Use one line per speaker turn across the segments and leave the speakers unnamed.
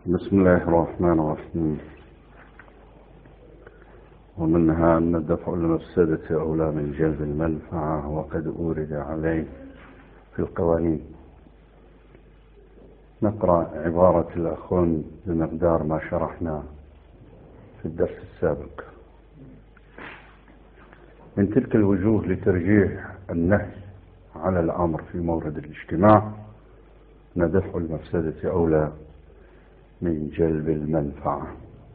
بسم الله الرحمن الرحيم. ومنها أن دفع المفسدة أولى من جلب المنفعة، وقد أورد عليه في القوانين. نقرأ عبارة الأخوان بمقدار ما شرحنا في الدرس السابق. من تلك الوجوه لترجيح النهي على الأمر في مورد الاجتماع أن دفع المفسدة أولى من جلب المنفعة،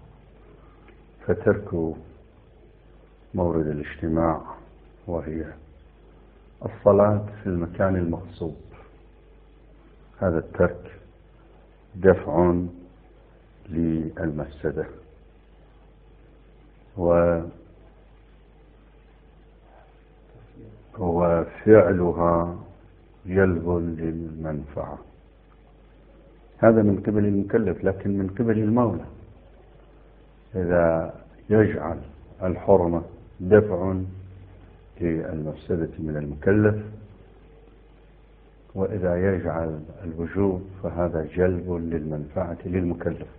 فترك مورد الاجتماع وهي الصلاة في المكان المغصوب، هذا الترك دفع للمفسدة، وفعلها جلب للمنفعة. هذا من قبل المكلف، لكن من قبل المولى إذا يجعل الحرمة دفع للمفسدة من المكلف، وإذا يجعل الوجوب فهذا جلب للمنفعة للمكلف.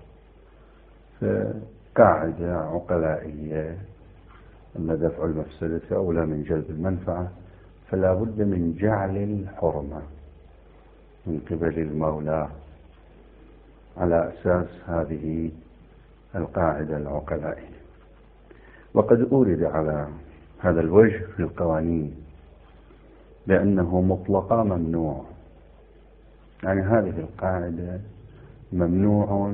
قاعدة عقلائية أن دفع المفسدة أولى من جلب المنفعة، فلا بد من جعل الحرمة من قبل المولى على أساس هذه القاعدة العقلائية. وقد أورد على هذا الوجه في القوانين لأنه مطلقا ممنوع، يعني هذه القاعدة ممنوع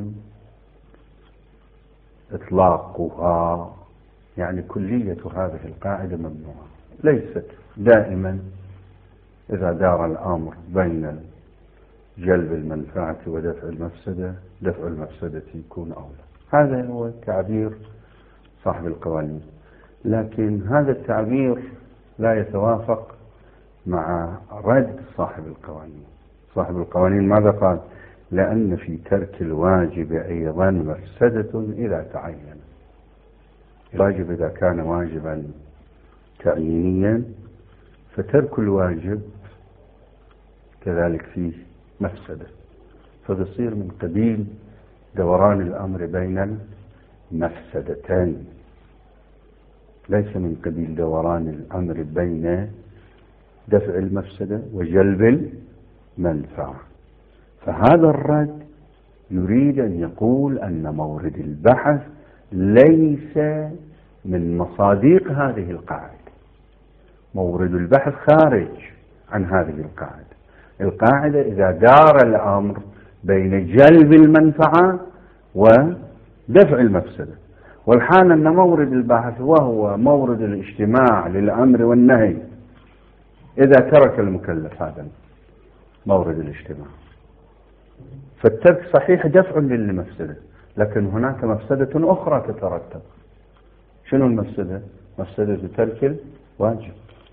إطلاقها، يعني كلية هذه القاعدة ممنوعة، ليست دائما إذا دار الأمر بين جلب المنفعة ودفع المفسدة، دفع المفسدة يكون أولى. هذا هو تعبير صاحب القوانين، لكن هذا التعبير لا يتوافق مع رد صاحب القوانين. صاحب القوانين ماذا قال؟ لأن في ترك الواجب أيضا مفسدة إذا تعين. الواجب إذا كان واجبا تعيينيا فترك الواجب كذلك فيه مفسدة، فتصير من قبيل دوران الأمر بين المفسدتين، ليس من قبيل دوران الأمر بين دفع المفسدة وجلب المنفعة. فهذا الرد يريد أن يقول أن مورد البحث ليس من مصادق هذه القاعدة، مورد البحث خارج عن هذه القاعدة. القاعدة إذا دار الأمر بين جلب المنفعة ودفع المفسدة، والحال أن مورد البحث وهو مورد الاجتماع للأمر والنهي إذا ترك المكلف هذا مورد الاجتماع، فالترك صحيح دفع للمفسدة، لكن هناك مفسدة أخرى تترتب. شنو المفسدة؟ مفسدة ترك الواجب.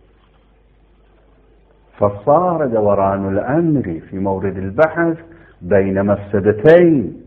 فصار دوران الأمر في مورد البحث بين مفسدتين،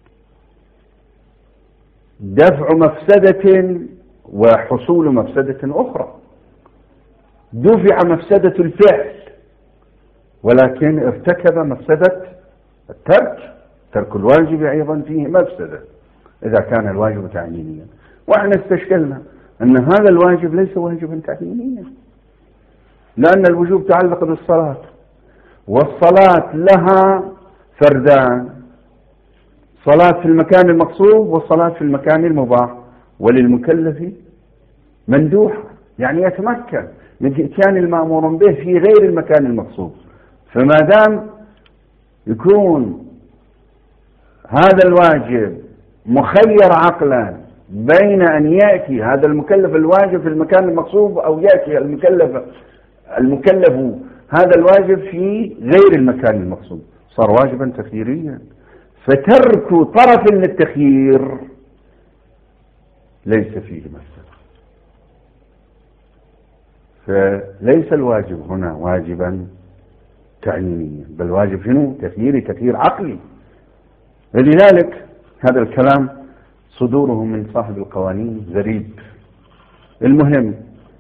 دفع مفسدة وحصول مفسدة أخرى. دفع مفسدة الفعل ولكن ارتكب مفسدة الترك، ترك الواجب أيضا فيه مفسدة إذا كان الواجب تعيينيا. وإحنا استشكلنا أن هذا الواجب ليس واجبا تعيينيا، لأن الوجوب تعلق بالصلاة، والصلاة لها فردان، صلاة في المكان المقصود والصلاة في المكان المباح، وللمكلف مندوحة، يعني يتمكن من إتيان المأمور به في غير المكان المقصود. فما دام يكون هذا الواجب مخير عقلا بين أن يأتي هذا المكلف الواجب في المكان المقصود أو يأتي المكلف هذا الواجب في غير المكان المقصود، صار واجبا تخييريا. فترك طرف للتخيير ليس فيه مفسدة، فليس الواجب هنا واجبا تعيينيا، بل واجب شنو؟ تخييري، تخيير عقلي. لذلك هذا الكلام صدوره من صاحب القوانين غريب. المهم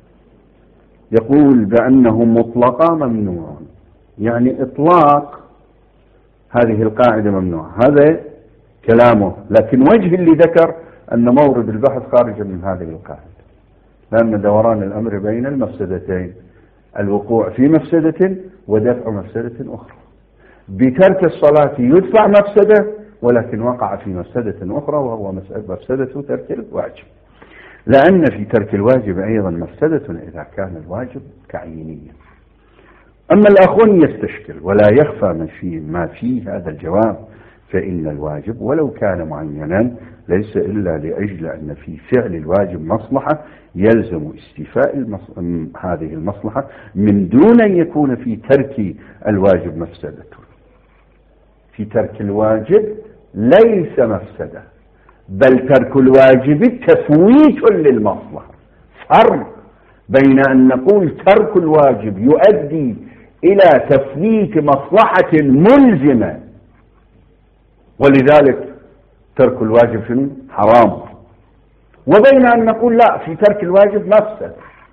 يقول بأنه مطلقا ممنوع، يعني إطلاق هذه القاعدة ممنوعة. هذا كلامه، لكن وجه اللي ذكر أن مورد البحث خارج من هذه القاعدة، لأن دوران الأمر بين المفسدتين، الوقوع في مفسدة ودفع مفسدة أخرى. بترك الصلاة يدفع مفسدة، ولكن وقع في مفسدة أخرى وهو مفسدة ترك الواجب، لأن في ترك الواجب أيضا مفسدة إذا كان الواجب تعيينيا. أما الأخون يستشكل ولا يخفى ما فيه هذا الجواب، فإن الواجب ولو كان معينا ليس إلا لأجل أن في فعل الواجب مصلحة يلزم استيفاء هذه المصلحة من دون أن يكون في ترك الواجب مفسدة. في ترك الواجب ليس مفسدة، بل ترك الواجب تفويت للمصلحة. فرق بين أن نقول ترك الواجب يؤدي إلى تفويت مصلحة ملزمة، ولذلك ترك الواجب شنو؟ حرام، وبين أن نقول لا، في ترك الواجب مفسدة.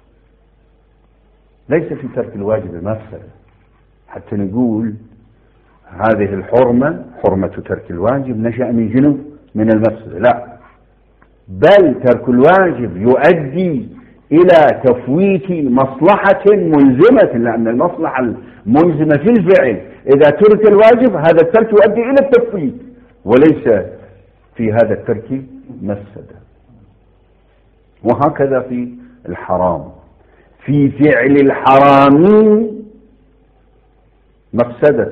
ليس في ترك الواجب مفسدة حتى نقول هذه الحرمة حرمة ترك الواجب نشأ من جنب من المفسدة، لا، بل ترك الواجب يؤدي إلى تفويت مصلحة ملزمة، لأن المصلحة الملزمة في الفعل إذا ترك الواجب هذا الترك يؤدي إلى التفويت، وليس في هذا الترك مفسدة. وهكذا في الحرام، في فعل الحرام مفسدة،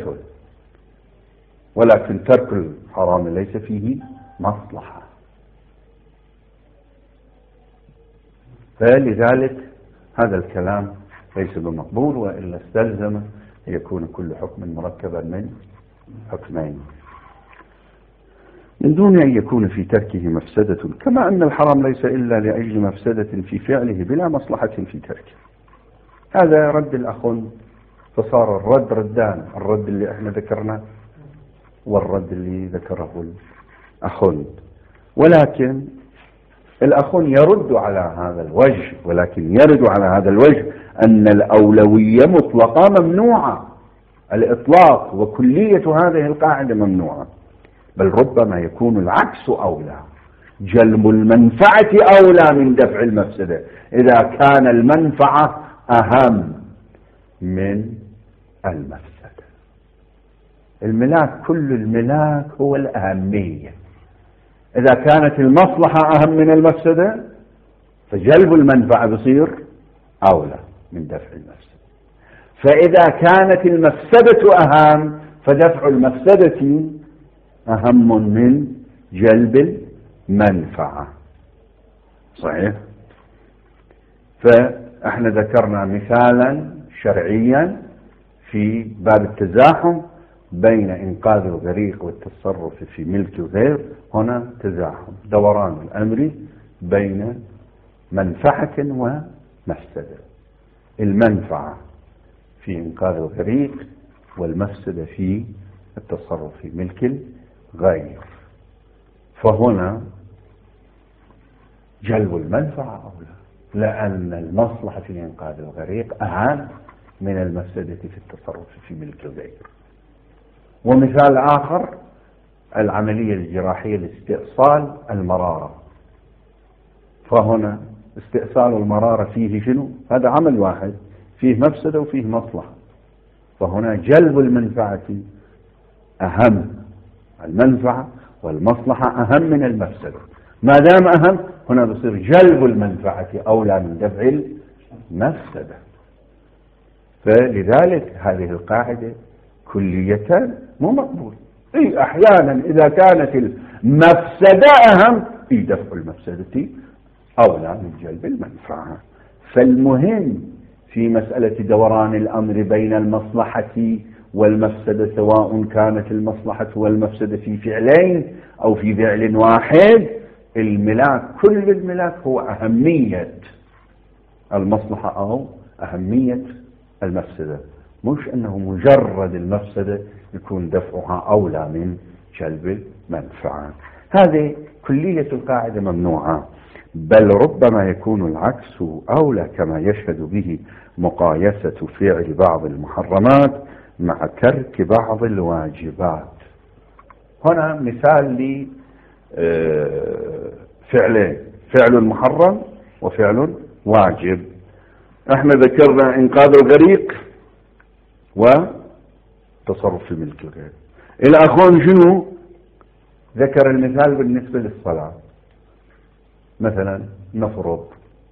ولكن ترك الحرام ليس فيه مصلحة. فلذلك هذا الكلام ليس بمقبول، وإلا استلزم أن يكون كل حكم مركبا من حكمين من دون أن يكون في تركه مفسدة، كما أن الحرام ليس إلا لأجل مفسدة في فعله بلا مصلحة في تركه. هذا رد الأخن، فصار الرد ردان، الرد اللي احنا ذكرناه والرد اللي ذكره الأخن. ولكن الأخن يرد على هذا الوجه، ولكن يرد على هذا الوجه أن الأولوية مطلقة ممنوعة، الإطلاق وكلية هذه القاعدة ممنوعة، بل ربما يكون العكس أولى، جلب المنفعة أولى من دفع المفسدة، إذا كان المنفعة أهم من المفسدة. الملاك، كل الملاك هو الأهمية، إذا كانت المصلحة أهم من المفسدة فجلب المنفعة بصير أولى من دفع المفسدة، فإذا كانت المفسدة أهم فدفع المفسدة أهم من جلب المنفعة. صحيح؟ فإحنا ذكرنا مثالا شرعيا في باب التزاحم بين إنقاذ الغريق والتصرف في ملك الغير. هنا تزاحم، دوران الأمر بين منفعة ومفسدة، المنفعة في إنقاذ الغريق والمفسدة في التصرف في ملك الغير. فهنا جلب المنفعة أولى، لأن المصلحة في إنقاذ الغريق أهم من المفسدة في التصرف في ملك الغير. ومثال آخر العملية الجراحية لاستئصال المرارة، فهنا استئصال المرارة فيه شنو؟ هذا عمل واحد فيه مفسدة وفيه مصلحة، فهنا جلب المنفعة أهم، المنفعة والمصلحة أهم من المفسدة. ما دام أهم هنا بصير جلب المنفعة أولى من دفع المفسدة. فلذلك هذه القاعدة كلية مو مقبول. أحيانا إذا كانت المفسدة أهم دفع المفسدة أولى من جلب المنفعة. فالمهم في مسألة دوران الأمر بين المصلحة والمفسدة، سواء كانت المصلحة والمفسدة في فعلين أو في فعل واحد، الملاك، كل الملاك هو أهمية المصلحة أو أهمية المفسدة، مش أنه مجرد المفسدة يكون دفعها أولى من جلب المنفعة. هذه كلية القاعدة ممنوعة، بل ربما يكون العكس أولى، كما يشهد به مقايسة فعل بعض المحرمات مع ترك بعض الواجبات. هنا مثال لفعلين، فعل محرم وفعل واجب. احنا ذكرنا انقاذ الغريق وتصرف في ملك الغير. الاخون شنو ذكر المثال بالنسبة للصلاة؟ مثلا نفرض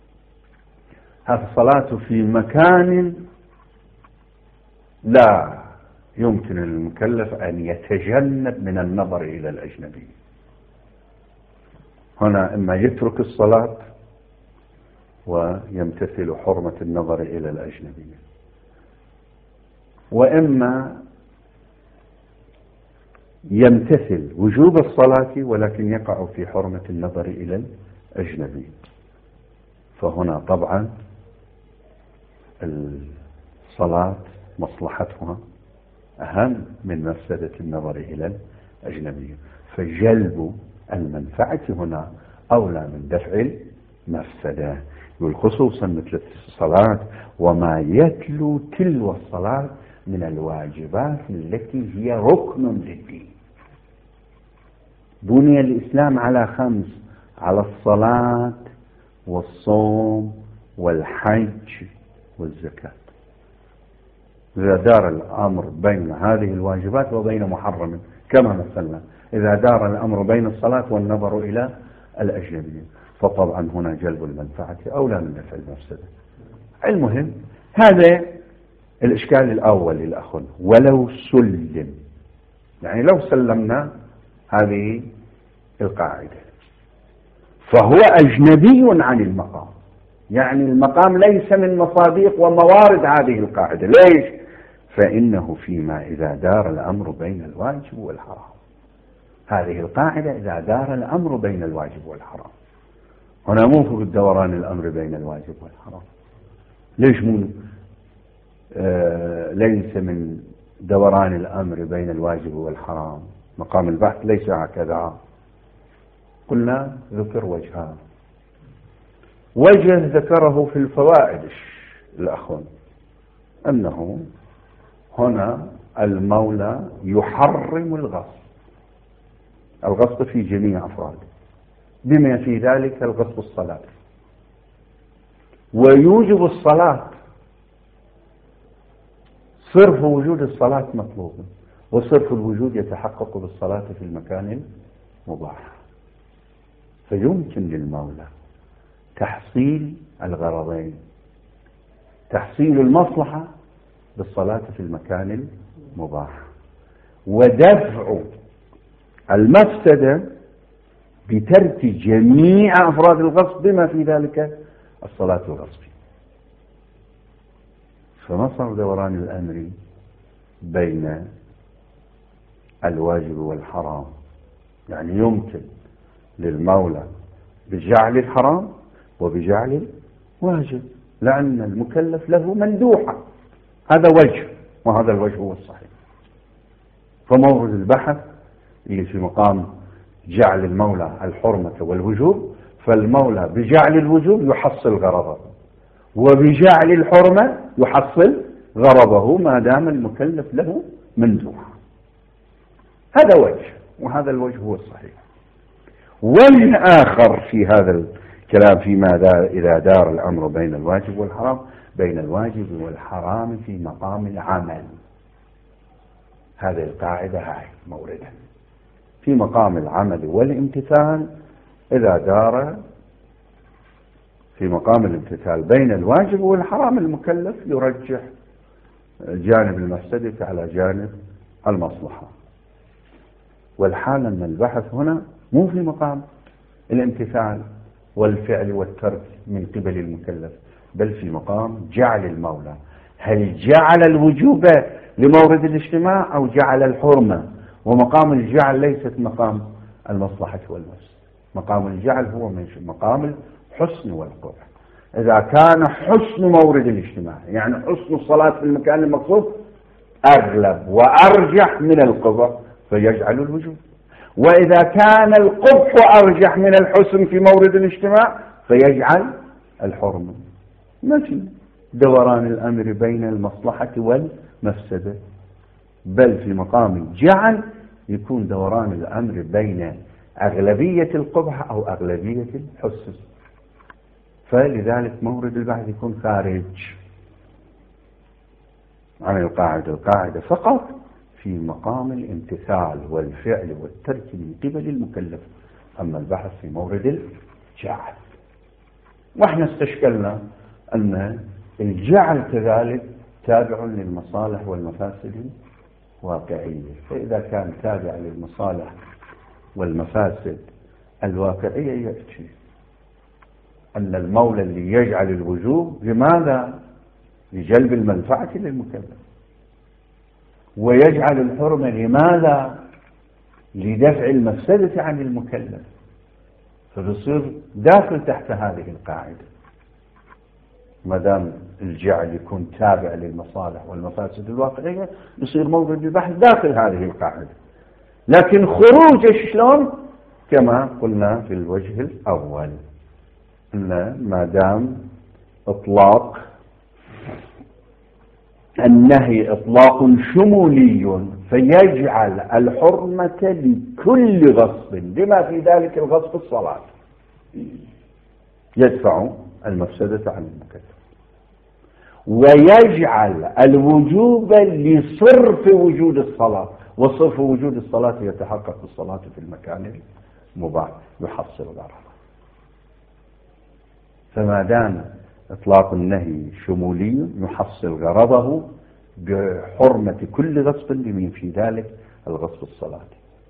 الصلاة في مكان لا يمكن للمكلف أن يتجنب من النظر إلى الأجنبي. هنا إما يترك الصلاة ويمتثل حرمة النظر إلى الأجنبي، وإما يمتثل وجوب الصلاة ولكن يقع في حرمة النظر إلى الأجنبي. فهنا طبعا الصلاة مصلحتها أهم من مفسدة النظر إلى الأجنبي، فجلب المنفعة هنا أولى من دفع المفسدة. والخصوصا مثل الصلاة وما يتلو تلو الصلاة من الواجبات التي هي ركن للدين. بني الإسلام على 5: على الصلاة والصوم والحج والزكاة. إذا دار الأمر بين هذه الواجبات وبين محرم كما مثلنا، إذا دار الأمر بين الصلاة والنظر إلى الأجنبي، فطبعا هنا جلب المنفعة أولى من دفع المفسدة. المهم هذا الإشكال الأول للأخوة. ولو سلم، يعني لو سلمنا هذه القاعدة فهو أجنبي عن المقام، يعني المقام ليس من مصادق وموارد هذه القاعدة. ليش؟ فإنه فيما إذا دار الأمر بين الواجب والحرام. هذه القاعدة إذا دار الأمر بين الواجب والحرام. هنا مو في دوران الأمر بين الواجب والحرام. ليش مو ليس من دوران الأمر بين الواجب والحرام؟ مقام البحث ليس هكذا. قلنا ذكر وجهان. وجه ذكره في الفوائد الأخوان، أنه هنا المولى يحرم الغصب في جميع أفراده، بما في ذلك الغصب الصلاة، ويوجب الصلاة. صرف وجود الصلاة مطلوب، وصرف الوجود يتحقق بالصلاة في المكان المباح. فيمكن للمولى تحصيل الغرضين: تحصيل المصلحة بالصلاة في المكان المباح، ودفع المفسدة بترك جميع أفراد الغصب بما في ذلك الصلاة الغصب. فمصدر دوران الأمر بين الواجب والحرام، يعني يمكن للمولى بجعل الحرام وبجعل الواجب، لأن المكلف له مندوحة. هذا وجه، وهذا الوجه هو الصحيح. فمورد البحث اللي في مقام جعل المولى الحرمة والوجوب، فالمولى بجعل الوجوب يحصل غرضه، وبجعل الحرمة يحصل غرضه ما دام المكلف له مندوحة. هذا وجه، وهذا الوجه هو الصحيح. وجه آخر في هذا الكلام فيما إذا دار الأمر بين الواجب والحرام، بين الواجب والحرام في مقام العمل. هذه القاعدة هاي موردها في مقام العمل والامتثال. إذا دار في مقام الامتثال بين الواجب والحرام، المكلف يرجح جانب المفسدة على جانب المصلحة. والحال أن البحث هنا مو في مقام الامتثال والفعل والترك من قبل المكلف، بل في مقام جعل المولى. هل جعل الوجوب لمورد الاجتماع أو جعل الحرمة؟ ومقام الجعل ليست مقام المصلحة والمفسدة. مقام الجعل هو من مقام الحسن والقبح. إذا كان حسن مورد الاجتماع، يعني حسن الصلاة في المكان المقصود، أغلب وأرجح من القبح، فيجعل الوجوب. وإذا كان القبح أرجح من الحسن في مورد الاجتماع، فيجعل الحرمة. ما في دوران الأمر بين المصلحة والمفسدة، بل في مقام الجعل يكون دوران الأمر بين أغلبية القبح أو أغلبية الحسن، فلذلك مورد البحث يكون خارج عن القاعدة فقط في مقام الامتثال والفعل والترك من قبل المكلف، أما البحث في مورد الجعل. واحنا استشكلنا أن الجعل كذلك تابع للمصالح والمفاسد الواقعية، فإذا كان تابع للمصالح والمفاسد الواقعية يأتي أن المولى اللي يجعل الوجوب لماذا؟ لجلب المنفعة للمكلف، ويجعل الحرمة لماذا؟ لدفع المفسدة عن المكلف، فبصير داخل تحت هذه القاعدة ما دام الجعل يكون تابع للمصالح والمفاسد الواقعية، يصير مورد البحث داخل هذه القاعدة. لكن خروج شلون؟ كما قلنا في الوجه الأول، أن ما دام إطلاق النهي إطلاق شمولي فيجعل الحرمة لكل غصب بما في ذلك الغصب الصلاة يدفع المفسدة عن المكلف، ويجعل الوجوب لصرف وجود الصلاة، وصرف وجود الصلاة يتحقق الصلاة في المكان المباح يحصل غرضه. فما دام إطلاق النهي شمولي يحصل غرضه بحرمة كل غصب بمن في ذلك الغصب الصلاة،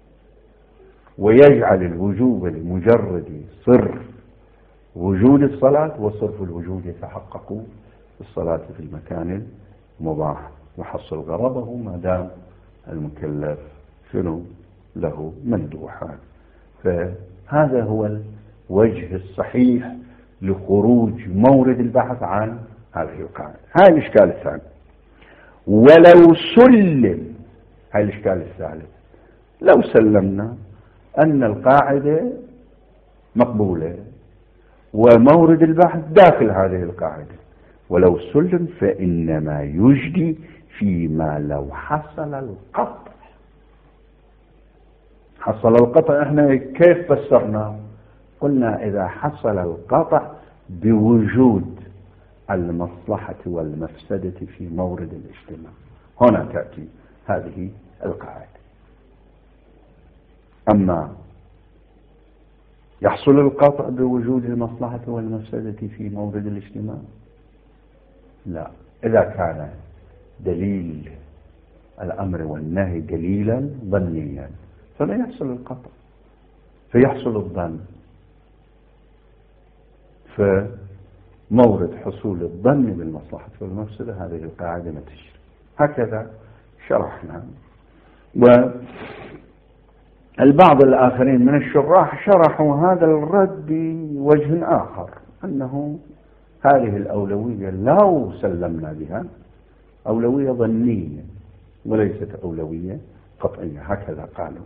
ويجعل الوجوب لمجرد صرف وجود الصلاة، وصرف الوجود يتحقق الصلاة في المكان المباح يحصل غرضه ما دام المكلف شنو له مندوحا. فهذا هو الوجه الصحيح لخروج مورد البحث عن هذه القاعدة. هاي الإشكال الثاني. ولو سلم، هاي الإشكال الثالث، لو سلمنا أن القاعدة مقبولة ومورد البحث داخل هذه القاعدة، ولو سلم فإنما يجدي فيما لو حصل القطع. حصل القطع احنا كيف فسرنا؟ قلنا إذا حصل القطع بوجود المصلحة والمفسدة في مورد الاجتماع، هنا تأتي هذه القاعدة. أما يحصل القطع بوجود المصلحة والمفسدة في مورد الاجتماع؟ لا، إذا كان دليل الأمر والنهي دليلا ظنيا فلا يحصل القطع، فيحصل الظن. فمورد حصول الظن بالمصلحة والمفسدة هذه القاعدة ما تجري. هكذا شرحنا. والبعض الآخرين من الشراح شرحوا هذا الرد بوجه آخر، أنه هذه الأولوية لو سلمنا بها أولوية ظنية وليست أولوية قطعية، هكذا قالوا.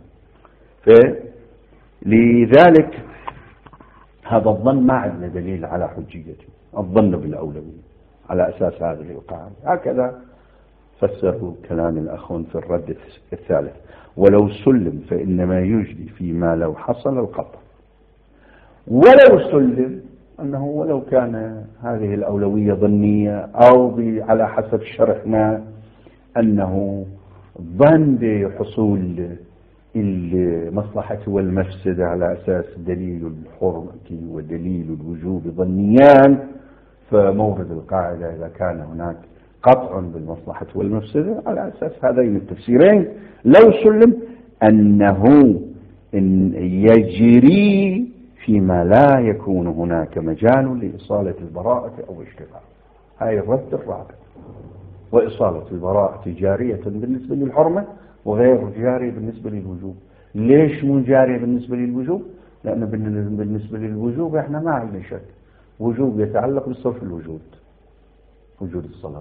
فلذلك هذا الظن ما عندنا دليل على حجيته، الظن بالأولوية على أساس هذه القاعدة. هكذا فسروا كلام الأخون في الرد الثالث. ولو سلم فإنما يجدي فيما لو حصل القطع. ولو سلم أنه ولو كان هذه الأولوية ظنية أو على حسب شرحنا أنه ظن بحصول المصلحة والمفسدة على أساس دليل الحرمة ودليل الوجوب ظنيان، فمورد القاعدة إذا كان هناك قطع بالمصلحة والمفسدة على أساس هذين التفسيرين لو سلم أنه إن يجري فيما لا يكون هناك مجال لإصالة البراءة أو اشتغال. هاي الرد الرابع. وإصالة البراءة جارية بالنسبة للحرمة وغير جارية بالنسبة للوجوب. ليش مو جارية بالنسبة للوجوب؟ لأن بالنسبة للوجوب احنا ما عندنا شك، وجوب يتعلق بصرف الوجود، وجود الصلاة.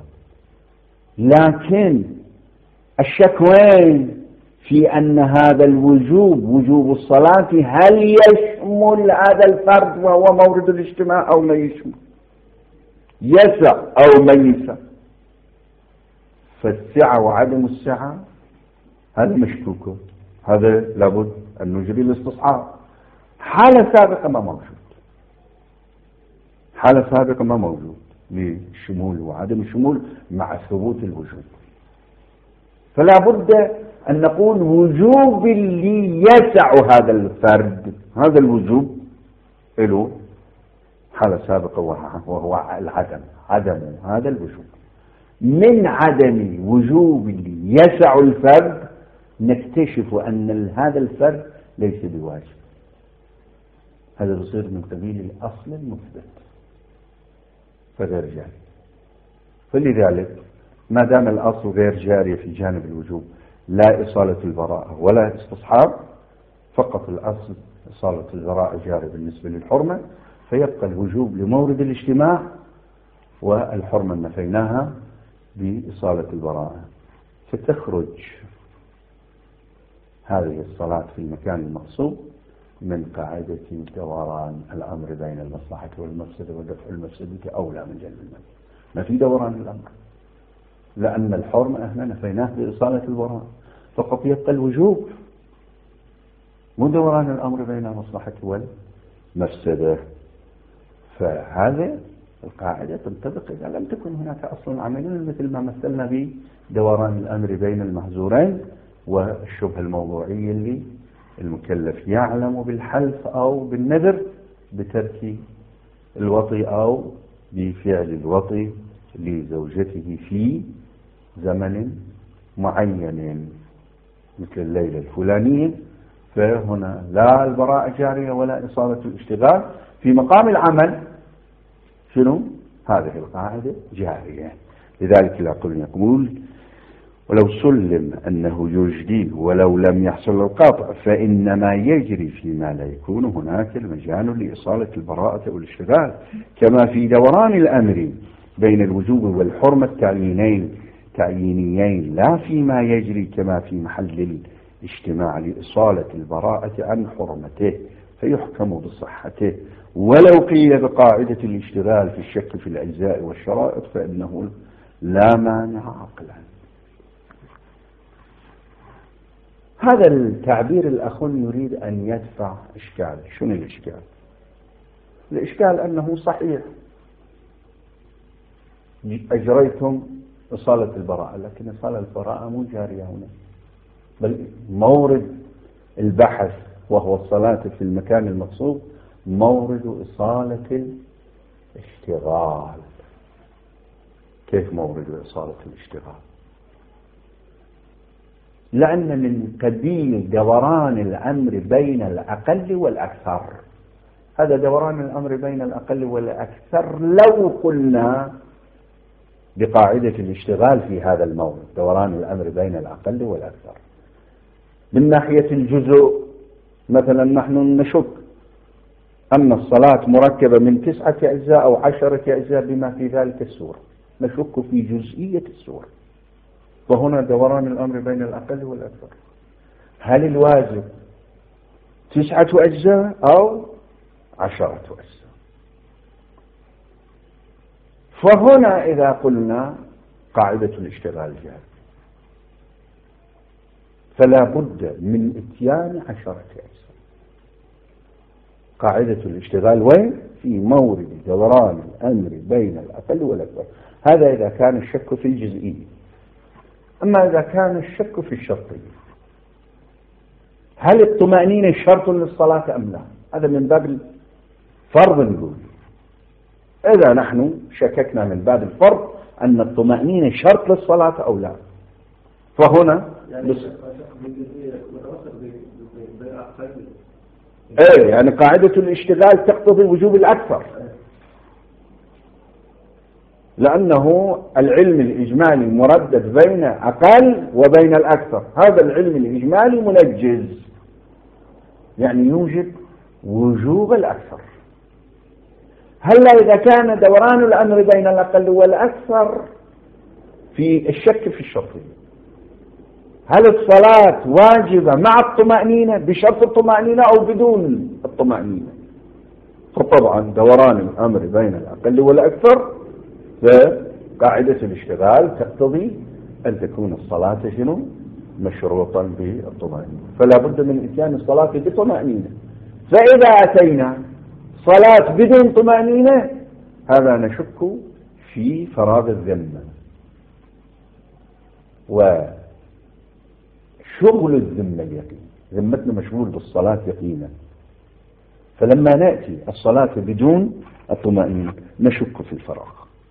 لكن الشك وين؟ في أن هذا الوجوب وجوب الصلاة هل يشمل هذا الفرد وهو مورد الاجتماع أو ما يشمل، يسع أو ما يسع. فالسعة وعدم السعة هذا مشكوك، هذا لابد أن نجري الاستصحاب. حالة سابقة ما موجود، حالة سابقة ما موجود للشمول وعدم الشمول مع ثبوت الوجوب. فلا بد أن نقول وجوب اللي يسع هذا الفرد، هذا الوجوب له حالة سابقة وهو العدم، عدم هذا الوجوب. من عدم وجوب اللي يسع الفرد نكتشف أن هذا الفرد ليس بواجب، هذا يصير من قبيل الأصل المثبت فغير جاري. فلذلك ما دام الأصل غير جاري في جانب الوجوب، لا إصالة البراءة ولا استصحاب، فقط الأصل إصالة البراءة جاري بالنسبة للحرمة، فيبقى الوجوب لمورد الاجتماع والحرمة نفيناها بإصالة البراءة. فتخرج هذه الصلاة في المكان المقصود من قاعدة دوران الأمر بين المصلحة والمفسدة ودفع المفسدة أولى من جلب المفسدة. ما في دوران الأمر، لأن الحرمة احنا نفيناه بإصالة البراءة، فقط يبقى الوجوب مو دوران الأمر بين المصلحة والمفسدة. فهذه القاعدة تنطبق إذا لم تكن هناك أصل عملي، مثل ما مثلنا بدوران الأمر بين المهزورين والشبهة الموضوعية اللي المكلف يعلم بالحلف أو بالنذر بترك الوطي أو بفعل الوطي لزوجته في زمن معين مثل الليلة الفلانية، فهنا لا البراءة جارية ولا إصالة الاشتغال. في مقام العمل شنو؟ هذه القاعدة جارية. لذلك لا يقول ولو سلم أنه يجدي ولو لم يحصل القطع فإنما يجري فيما لا يكون هناك المجال لإصالة البراءة والاشتغال، كما في دوران الأمر بين الوجوب والحرمة تعيينيين، لا فيما يجري كما في محل الاجتماع لإصالة البراءة عن حرمته فيحكم بصحته. ولو قيل بقاعدة الاشتغال في الشك في الأجزاء والشرائط فإنه لا مانع عقلا. هذا التعبير الأخون يريد أن يدفع إشكال. شنو الإشكال؟ الإشكال أنه صحيح أجريتم إصالة البراءة، لكن إصالة البراءة مو جارية هنا، بل مورد البحث وهو الصلاة في المكان المقصود مورد إصالة الاشتغال. كيف مورد إصالة الاشتغال؟ لأن من قبيل دوران الأمر بين الأقل والأكثر. هذا دوران الأمر بين الأقل والأكثر لو قلنا بقاعدة الاشتغال في هذا المورد دوران الأمر بين الأقل والأكثر. من ناحية الجزء مثلا نحن نشك أن الصلاة مركبة من 9 أجزاء أو 10 أجزاء بما في ذلك السورة، نشك في جزئية السورة، وهنا دوران الأمر بين الأقل والأكثر. هل الواجب 9 أجزاء أو 10 أجزاء؟ فهنا إذا قلنا قاعدة الاشتغال جاء، فلا بد من اتيان 10 أجزاء. قاعدة الاشتغال وين؟ في مورد دوران الأمر بين الأقل والأكثر. هذا إذا كان الشك في الجزئية. أما إذا كان الشك في الشرطية، هل الطمأنينة شرط للصلاة أم لا؟ هذا من باب الفرض. نقول إذا نحن شككنا من باب الفرض أن الطمأنينة شرط للصلاة أو لا، فهنا يعني قاعدة الاشتغال تقتضي وجوب الأكثر، لأنه العلم الإجمالي مردد بين أقل وبين الأكثر. هذا العلم الإجمالي منجز، يعني يوجب وجوب الأكثر. هلا إذا كان دوران الأمر بين الأقل والأكثر في الشك في الشرطية، هل الصلاة واجبة مع الطمأنينة بشرط الطمأنينة أو بدون الطمأنينة؟ فطبعا دوران الأمر بين الأقل والأكثر فقاعدة الاشتغال تقتضي أن تكون الصلاة شنو؟ مشروطا بالطمأنينة، فلا بد من إتيان الصلاة بطمأنينة. فإذا أتينا صلاة بدون طمأنينة هذا نشك في فراغ الذمة، وشغل الذمة اليقين، ذمتنا مشغول بالصلاة يقينا، فلما نأتي الصلاة بدون الطمأنينة نشك في الفراغ.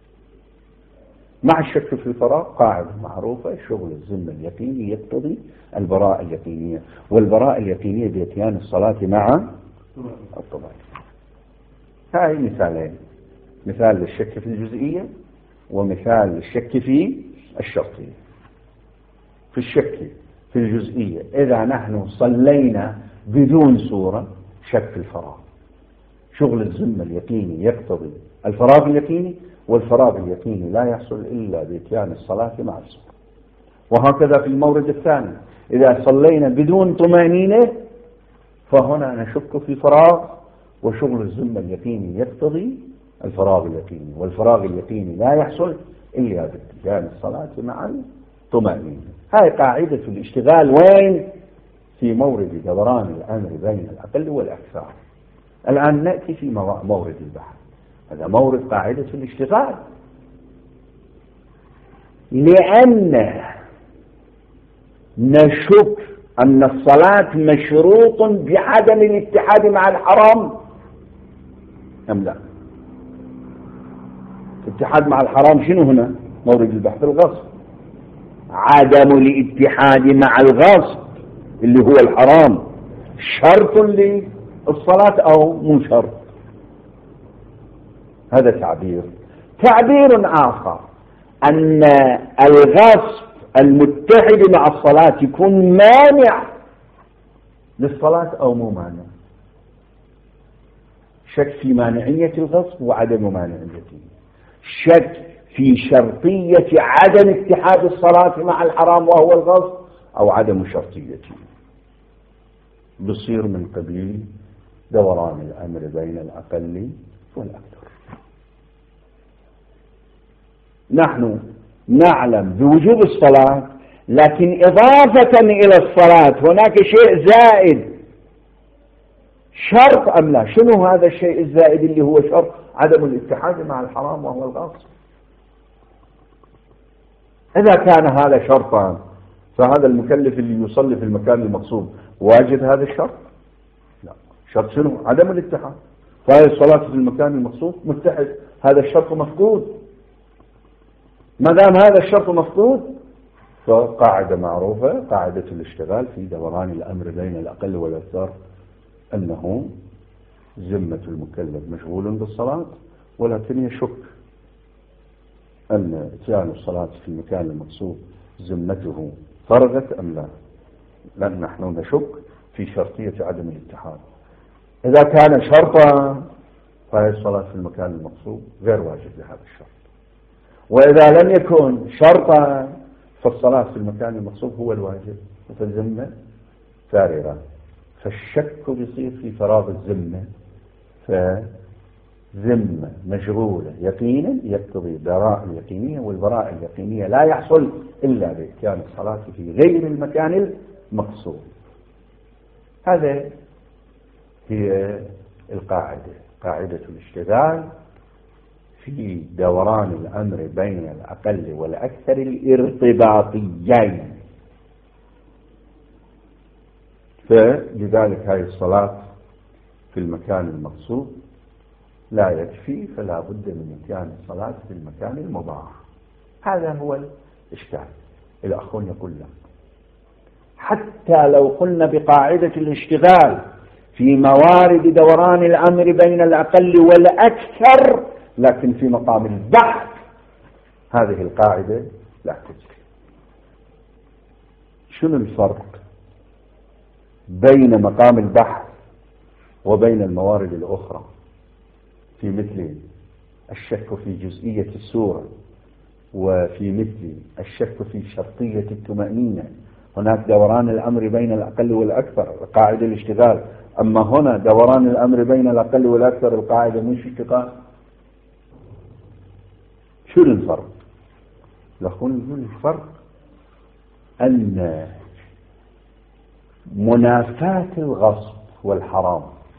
مع الشك في الفراغ قاعدة معروفة، شغل الذمة اليقيني يقتضي البراءة اليقينية، والبراءة اليقينية بإتيان الصلاة مع الطمأنينة. هاي مثالين، مثال للشك في الجزئية ومثال للشك في الشرطية. في الشك في الجزئية إذا نحن صلينا بدون سورة شك الفراغ، شغل الذمة اليقيني يقتضي الفراغ اليقيني، والفراغ اليقيني لا يحصل إلا بإتيان الصلاة مع السورة. وهكذا في المورد الثاني إذا صلينا بدون طمأنينة فهنا نشك في فراغ، وشغل الذمة اليقيني يقتضي الفراغ اليقيني، والفراغ اليقيني لا يحصل إلا بإتيان الصلاة مع الطمأنينة. هاي قاعدة الاشتغال وين؟ في مورد دوران الأمر بين الأقل والأكثر. الآن نأتي في مورد البحث، هذا مورد قاعدة الاشتغال، لأن نشك أن الصلاة مشروط بعدم الاتحاد مع الحرام أم لا. الاتحاد مع الحرام شنو هنا؟ مورد البحث الغصب، عدم الاتحاد مع الغصب اللي هو الحرام شرط للصلاة أو مو شرط. هذا تعبير آخر أن الغصب المتحد مع الصلاة يكون مانع للصلاة أو مو مانع. شك في مانعية الغصب وعدم مانعيته، شك في شرطية عدم اتحاد الصلاة مع الحرام وهو الغصب أو عدم شرطيته، بصير من قبيل دوران الأمر بين الأقل والأكثر. نحن نعلم بوجوب الصلاة، لكن إضافة إلى الصلاة هناك شيء زائد شرط أم لا؟ شنو هذا الشيء الزائد اللي هو شرط؟ عدم الاتحاد مع الحرام وهو الغصب. إذا كان هذا شرطا فهذا المكلف اللي يصلي في المكان المقصود واجد هذا الشرط؟ لا. شرط شنو؟ عدم الاتحاد. فهي الصلاة في المكان المقصود متحد، هذا الشرط مفقود. ما دام هذا الشرط مفقود فقاعدة معروفة، قاعدة الاشتغال في دوران الأمر بين الأقل والأكثر، أنه ذمة المكلف مشغول بالصلاة، ولكن يشك أن إتيان الصلاة في المكان المقصود ذمته فرغت أم لا، لأن نحن نشك في شرطية عدم الاتحاد. إذا كان شرطا فهي الصلاة في المكان المقصود غير واجب لهذا الشرط، وإذا لم يكن شرطا فالصلاة في المكان المقصود هو الواجب، فالذمة فارغة. فالشك بيصير في فراغ الذمة، فذمة مشغولة يقينا يقتضي براءة اليقينية، والبراءة اليقينية لا يحصل إلا بإتيان الصلاة في غير المكان المقصود. هذا هي القاعدة، قاعدة الاشتغال في دوران الأمر بين الأقل والأكثر الارتباطيين. فلذلك هذه الصلاة في المكان المقصود لا يكفي، فلا بد من إتيان الصلاة في المكان المباح. هذا هو الإشكال. الأخون يقول لك حتى لو قلنا بقاعدة الاشتغال في موارد دوران الأمر بين الأقل والأكثر، لكن في مقام البحث هذه القاعدة لا تجري. شنو الفرق بين مقام البحث وبين الموارد الأخرى في مثل الشك في جزئية السورة، وفي مثل الشك في شرطية الطمأنينة؟ هناك دوران الأمر بين الأقل والأكثر، قاعدة الاشتغال، أما هنا دوران الأمر بين الأقل والأكثر القاعدة مش اشتغال. شو الفرق؟ الأخوان يقول الفرق أن منافاة الغصب والحرام،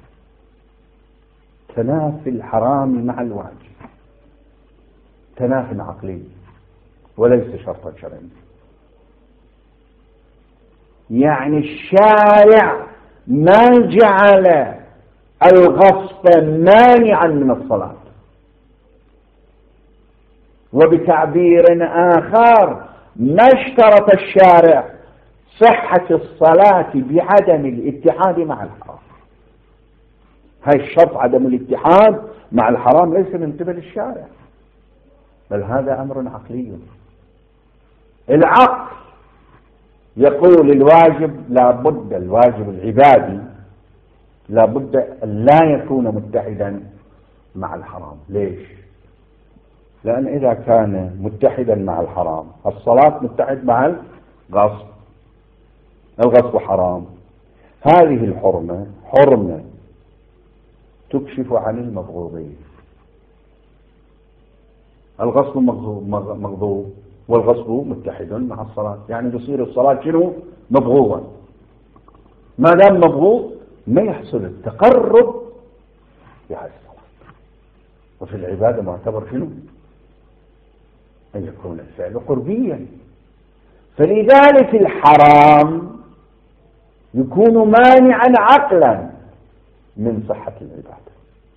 تنافي الحرام مع الواجب، تنافي عقلي وليس شرطا شرعيا. يعني الشارع ما جعل الغصب مانعا من الصلاة، وبتعبير آخر ما اشترط الشارع صحة الصلاة بعدم الاتحاد مع الحرام. هاي الشرط عدم الاتحاد مع الحرام ليس من قبل الشارع، بل هذا أمر عقلي. العقل يقول الواجب لابد، الواجب العبادي لابد أن لا يكون متحدا مع الحرام. ليش؟ لأن إذا كان متحدا مع الحرام، الصلاة متحد مع الغصب، الغصب حرام. هذه الحرمة حرمة تكشف عن المبغوضين. الغصب مغضوب والغصب متحد مع الصلاة، يعني تصير الصلاة شنو؟ مبغوضا. ما دام مبغوض ما يحصل التقرب بهذه الصلاة. وفي العبادة معتبر شنو؟ أن يكون الفعل قربيا. فلذلك الحرام يكون مانعا عقلا من صحة العبادة.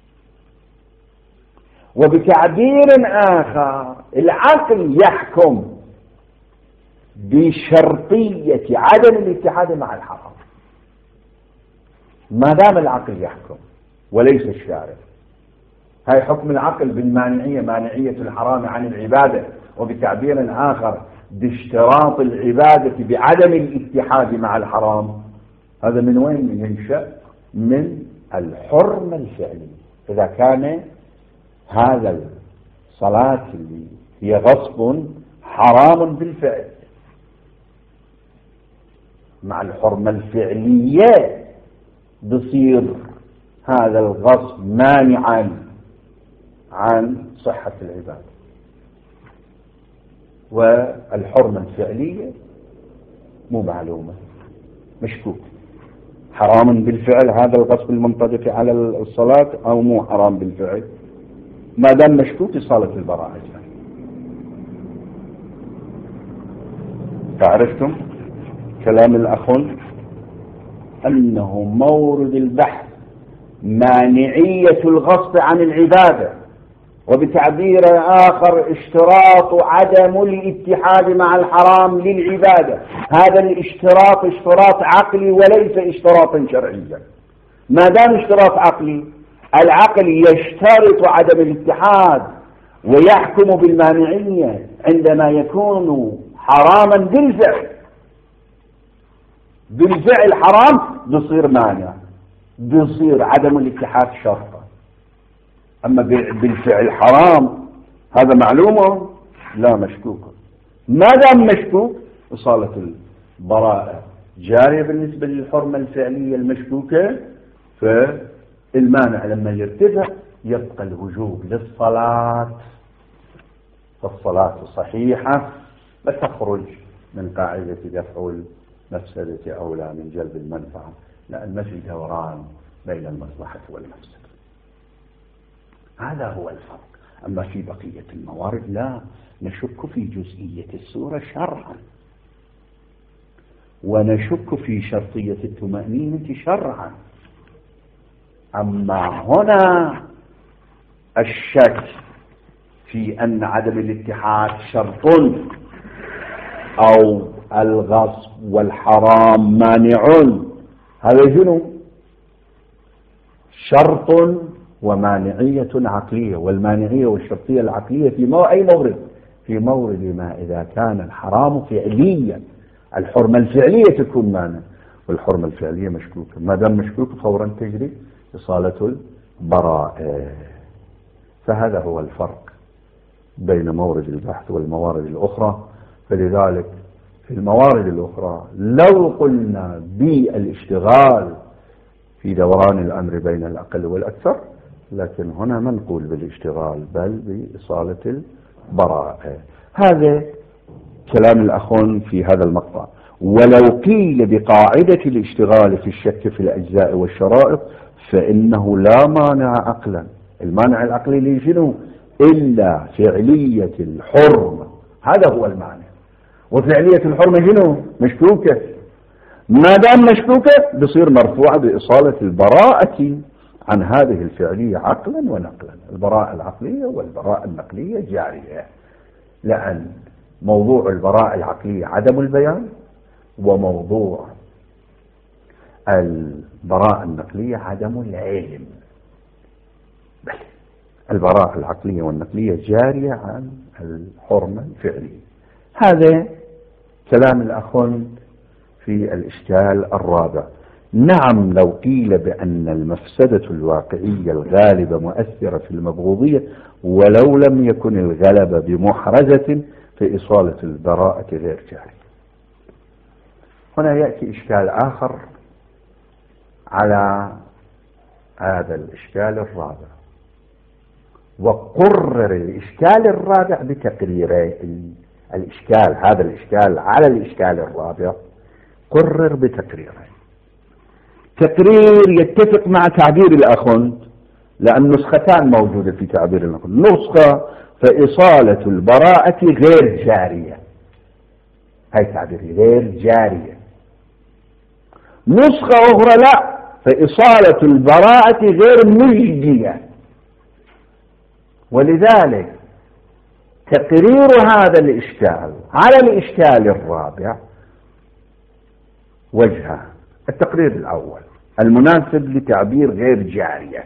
وبتعبير آخر العقل يحكم بشرطية عدم الاتحاد مع الحرام. ما دام العقل يحكم وليس الشارع، هاي حكم العقل بالمانعية، مانعية الحرام عن العبادة. وبتعبير آخر باشتراط العبادة بعدم الاتحاد مع الحرام. هذا من وين ينشأ؟ من الحرمة الفعلية. إذا كان هذا الصلاة اللي هي غصب حرام بالفعل، مع الحرمة الفعلية بصير هذا الغصب مانعا عن صحة العبادة. والحرمة الفعلية مو معلومة، مشكوك، حرام بالفعل هذا الغصب المنطبق على الصلاة أو مو حرام بالفعل. ما دام مشكوك صالة البراءة جاي. تعرفتم كلام الأخون أنه مورد البحث مانعية الغصب عن العبادة، وبتعبير آخر اشتراط عدم الاتحاد مع الحرام للعبادة. هذا الاشتراط اشتراط عقلي وليس اشتراطا شرعيا. ما دام اشتراط عقلي، العقل يشترط عدم الاتحاد ويحكم بالمانعية عندما يكون حراما بالفعل. بالفعل حرام بصير مانع، بصير عدم الاتحاد شرطا. أما بالفعل حرام هذا معلومة لا مشكوك. ما دام مشكوك إصالة البراءة جارية بالنسبة للحرمة الفعلية المشكوكة. فالمانع لما يرتفع يبقى الوجوب للصلاة، فالصلاة صحيحة وتخرج من قاعدة دفع المفسدة أولى من جلب المنفعة، لأن ما في دوران بين المصلحة والمفسدة. هذا هو الفرق. أما في بقية الموارد لا نشك في جزئية السورة شرعا، ونشك في شرطية الطمأنينة شرعا. أما هنا الشك في أن عدم الاتحاد شرط أو الغصب والحرام مانع، هذا شنو؟ شرط ومانعية عقلية. والمانعية والشرطية العقلية في أي مورد؟ في مورد ما إذا كان الحرام فعليا، الحرمة الفعلية تكون مانع، والحرمة الفعلية مشكوكة. ما دام مشكوك فورا تجري إصالة البراءة. فهذا هو الفرق بين مورد البحث والموارد الأخرى. فلذلك في الموارد الأخرى لو قلنا بالاشتغال في دوران الأمر بين الأقل والأكثر، لكن هنا ما نقول بالاشتغال بل بإصالة البراءة. هذا كلام الأخون في هذا المقطع. ولو قيل بقاعدة الاشتغال في الشك في الأجزاء والشرائط فإنه لا مانع عقلا. المانع العقلي اللي شنو؟ إلا فعلية الحرمة، هذا هو المعنى. وفعلية الحرمة شنو؟ مشكوكة. ما دام مشكوكة بصير مرفوعة بإصالة البراءة عن هذه الفعلية عقلا ونقلا. البراءة العقلية والبراءة النقلية جارية، لأن موضوع البراءة العقلية عدم البيان، وموضوع البراءة النقلية عدم العلم. بل البراءة العقلية والنقلية جارية عن الحرمة الفعلية. هذا كلام الأخون في الإشكال الرابع. نعم، لو قيل بأن المفسدة الواقعية الغالبة مؤثرة في المبغوضية ولو لم يكن الغلبة بمحرزة في إصالة البراءة غير جارية. هنا يأتي إشكال آخر على هذا الإشكال الرابع، وقرر الإشكال الرابع بتقريرين. الإشكال هذا الإشكال على الإشكال الرابع قرر بتقريرين. تقرير يتفق مع تعبير الأخوند، لأن نسختان موجودة في تعبير الأخوند. نسخة فإصالة البراءة غير جارية، هاي تعبير غير جارية. نسخة أخرى لا، فإصالة البراءة غير مجدية. ولذلك تقرير هذا الإشكال على الإشكال الرابع وجهه. التقرير الأول المناسب لتعبير غير جارية.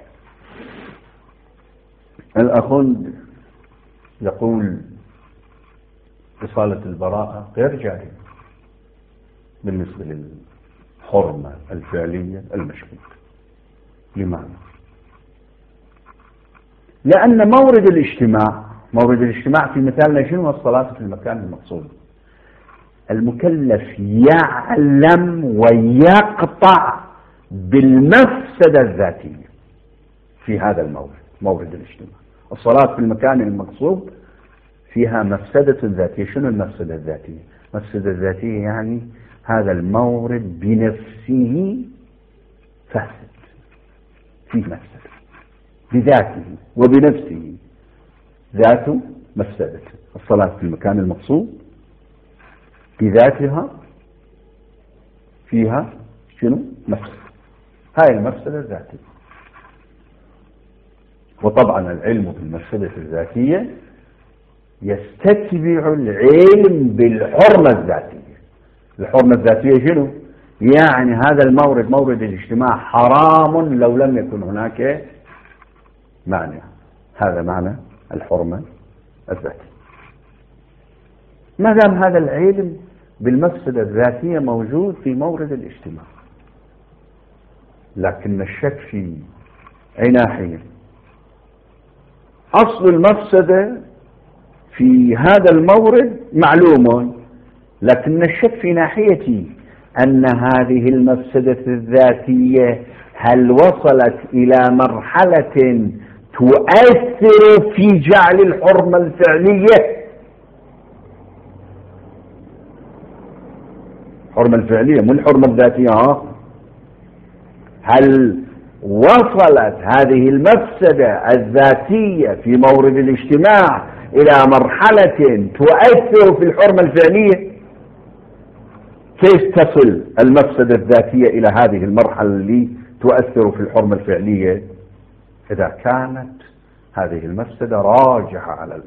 الأخوند يقول إصالة البراءة غير جارية بالنسبة للحرمة الفعلية المشكوكة. لماذا؟ لأن مورد الاجتماع في مثالنا شنو؟ الصلاة في المكان المقصود. المكلف يعلم ويقطع بالمفسدة الذاتية في هذا مورد الاجتماع. الصلاة في المكان المقصود فيها مفسدة ذاتية. شنو المفسدة الذاتية؟ المفسدة الذاتية يعني هذا المورد بنفسه فاسد، فيه مفسدة بذاته وبنفسه، ذاته مفسدة. الصلاة في المكان المقصود بذاتها فيها شنو؟ مفسدة. هاي المفسدة الذاتية. وطبعا العلم بالمفسدة الذاتية يستتبع العلم بالحرمة الذاتية. الحرمة الذاتية شنو؟ يعني هذا المورد، مورد الاجتماع، حرام لو لم يكن هناك مانع. هذا معنى الحرمة الذاتية. ما دام هذا العلم بالمفسدة الذاتية موجود في مورد الاجتماع، لكن الشك في ناحية. أصل المفسدة في هذا المورد معلوم، لكن الشك في ناحية أن هذه المفسدة الذاتية هل وصلت إلى مرحلة تؤثر في جعل الحرمة الفعلية. الحرمة الفعلية مو الحرمة الذاتية. هل وصلت هذه المفسدة الذاتية في مورد الاجتماع إلى مرحلة تؤثر في الحرمة الفعلية؟ كيف تصل المفسدة الذاتية إلى هذه المرحلة اللي تؤثر في الحرمة الفعلية؟ إذا كانت هذه المفسدة راجحة على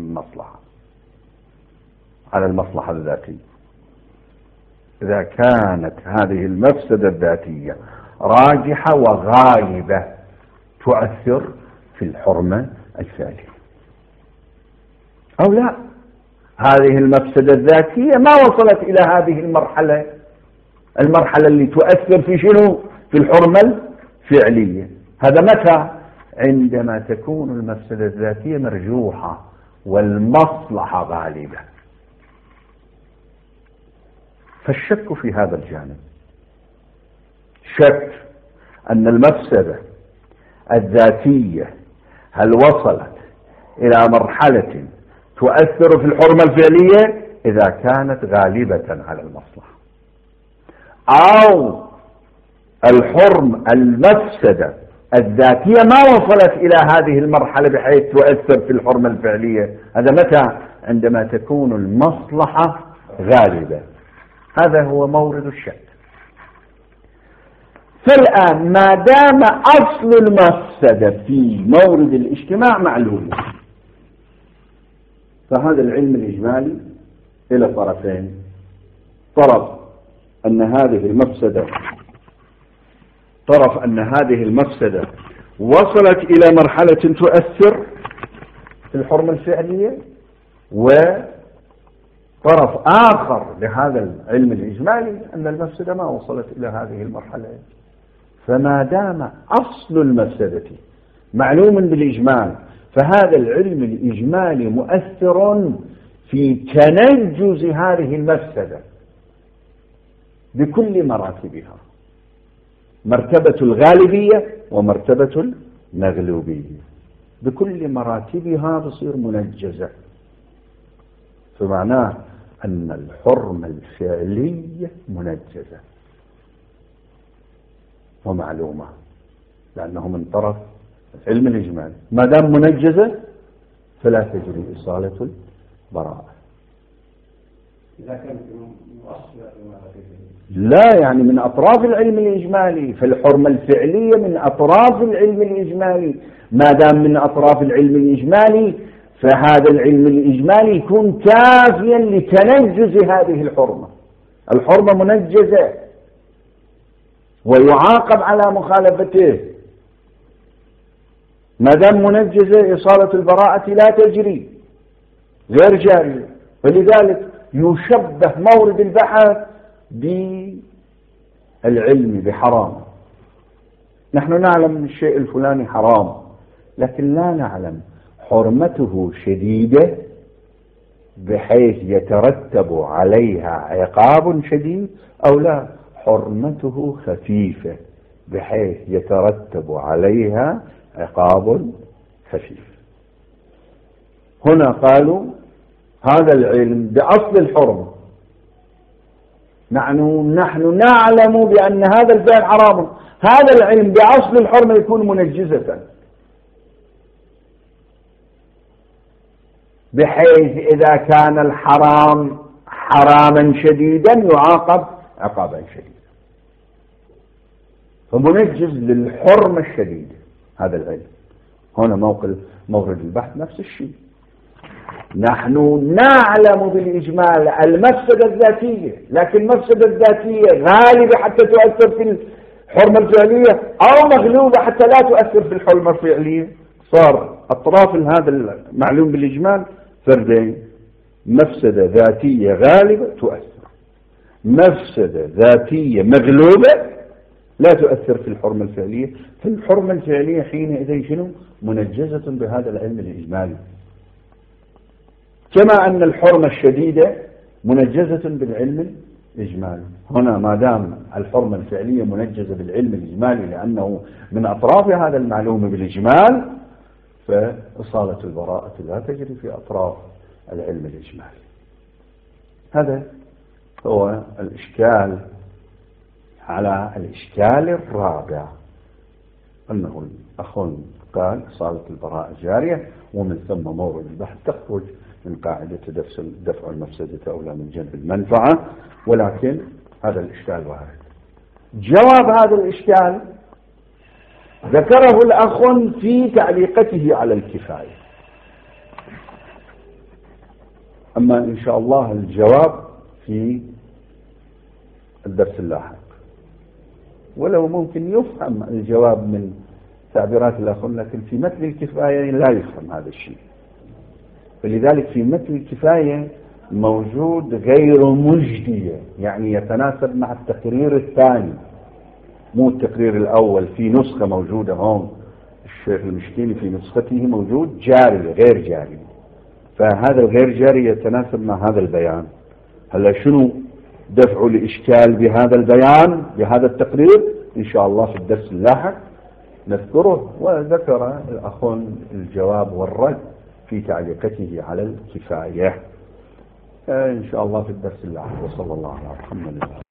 المصلحة الذاتية. إذا كانت هذه المفسدة الذاتية راجحة وغالبة تؤثر في الحرمة الفعلية، أو لا، هذه المفسدة الذاتية ما وصلت إلى هذه المرحلة اللي تؤثر في شنو؟ في الحرمة الفعلية. هذا متى؟ عندما تكون المفسدة الذاتية مرجوحة والمصلحة غالبة. فالشك في هذا الجانب، شك أن المفسدة الذاتية هل وصلت إلى مرحلة تؤثر في الحرمة الفعلية إذا كانت غالبة على المصلحة. أو الحرم المفسدة الذاتية ما وصلت إلى هذه المرحلة بحيث تؤثر في الحرمة الفعلية. هذا متى؟ عندما تكون المصلحة غالبة. هذا هو مورد الشك. فالآن ما دام أصل المفسدة في مورد الاجتماع معلوم، فهذا العلم الإجمالي إلى طرفين: طرف أن هذه المفسدة وصلت إلى مرحلة تؤثر في الحرمة الفعلية، وطرف آخر لهذا العلم الإجمالي أن المفسدة ما وصلت إلى هذه المرحلة. فما دام أصل المفسدة معلوم بالإجمال، فهذا العلم الإجمالي مؤثر في تنجز هذه المفسدة بكل مراتبها، مرتبة الغالبية ومرتبة المغلوبية، بكل مراتبها تصير منجزة. فمعناه أن الحرمة الفعلية منجزة ومعلومة، لأنه من طرف علم الإجمال. ما دام منجزة فلا تجري إصالة البراءة. لا، يعني من أطراف العلم الإجمالي، فالحرمة الفعلية من أطراف العلم الإجمالي. ما دام من أطراف العلم الإجمالي فهذا العلم الإجمالي يكون كافيا لتنجز هذه الحرمة. الحرمة منجزة ويعاقب على مخالفته. ما دام منجزة إصالة البراءة لا تجري، غير جارية. فلذلك يشبه مورد البحث بالعلم بحرام. نحن نعلم الشيء الفلاني حرام، لكن لا نعلم حرمته شديدة بحيث يترتب عليها عقاب شديد، أو لا حرمته خفيفة بحيث يترتب عليها عقاب خفيف. هنا قالوا هذا العلم بأصل الحرمة، نحن نعلم بأن هذا الفعل حرام. هذا العلم بأصل الحرمة يكون منجزة، بحيث إذا كان الحرام حراما شديدا يعاقب عقابا شديدا، فمنجز للحرمة الشديدة هذا العلم. هنا مورد البحث نفس الشيء. نحن نعلم بالإجمال المفسدة الذاتية، لكن المفسدة الذاتية غالبة حتى تؤثر في الحرمة الفعلية، أو مغلوبة حتى لا تؤثر في الحرمة الفعلية. صار أطراف هذا المعلوم بالإجمال فردين: مفسدة ذاتية غالبة تؤثر، مفسدة ذاتية مغلوبة لا تؤثر في الحرمة الفعلية. فالحرمة الفعلية حينئذ شنو؟ منجزة بهذا العلم الإجمالي، كما أن الحرمة الشديدة منجزة بالعلم الإجمالي. هنا ما دام الحرمة الفعلية منجزة بالعلم الإجمالي لأنه من أطراف هذا المعلوم بالإجمال، فإصالة البراءة لا تجري في أطراف العلم الإجمالي. هذا هو الإشكال على الإشكال الرابع، أنه الأخ قال إصالة البراءة جارية، ومن ثم مورد البحث تخرج من قاعدة دفع المفسدة أولى من جلب المنفعة. ولكن هذا الإشكال وارد. جواب هذا الإشكال ذكره الأخ في تعليقته على الكفاية، أما إن شاء الله الجواب في الدرس اللاحق. ولو ممكن يفهم الجواب من تعبيرات الأخ، لكن في متن الكفاية لا يفهم هذا الشيء. فلذلك في متن الكفاية موجود غير مجدية، يعني يتناسب مع التقرير الثاني مو التقرير الأول. في نسخة موجودة هون الشيخ المشكيلي في نسخته موجود جاري غير جاري، فهذا الغير جاري يتناسب مع هذا البيان. هلا شنو دفع الإشكال بهذا البيان بهذا التقرير؟ إن شاء الله في الدرس اللاحق نذكره. وذكر الأخ الجواب والرد في تعليقته على الكفاية إن شاء الله في الدرس اللاحق. وصلى الله على محمد.